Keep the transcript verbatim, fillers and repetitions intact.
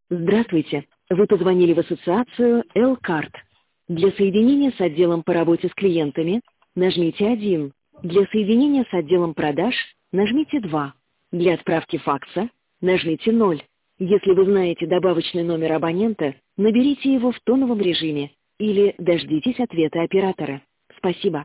Здравствуйте. Вы позвонили в ассоциацию L-Card. Для соединения с отделом по работе с клиентами нажмите один. Для соединения с отделом продаж нажмите два. Для отправки факса нажмите ноль. Если вы знаете добавочный номер абонента, наберите его в тоновом режиме или дождитесь ответа оператора. Спасибо.